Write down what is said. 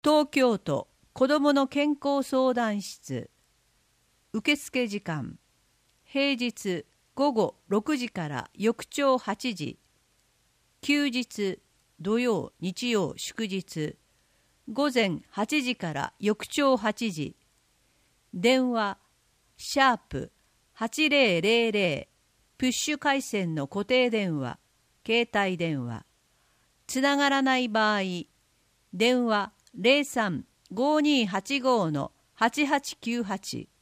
東京都子どもの健康相談室。受付時間、平日午後6時から翌朝8時、休日土曜日曜祝日午前8時から翌朝8時、電話#8000プッシュ回線の固定電話、携帯電話、つながらない場合、電話03-5285-8898